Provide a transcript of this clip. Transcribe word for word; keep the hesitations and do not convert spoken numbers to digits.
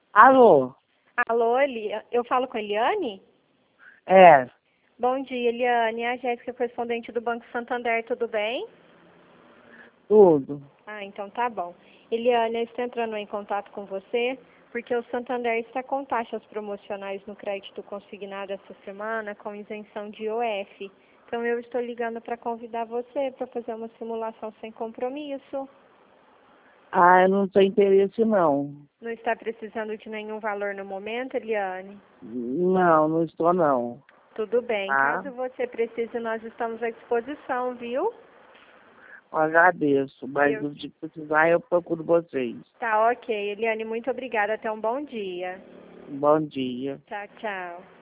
Alô? Alô, Eli... eu falo com a Eliane? É, Bom dia, Eliane. É a Jéssica, correspondente do Banco Santander, tudo bem? tudo. Ah, então tá bom. Eliane, eu estou entrando em contato com você porque o Santander está com taxas promocionais no crédito consignado essa semana com isenção de I O F. Então eu estou ligando para convidar você para fazer uma simulação sem compromisso. Ah, eu não tenho interesse não. Não está precisando de nenhum valor no momento, Eliane? Não, não estou não. Tudo bem. Tá? Caso você precise, nós estamos à disposição, viu? Eu agradeço, mas Eu... se precisar eu procuro vocês. Tá ok. Eliane, muito obrigada. Até um bom dia. Bom dia. Tchau, tchau.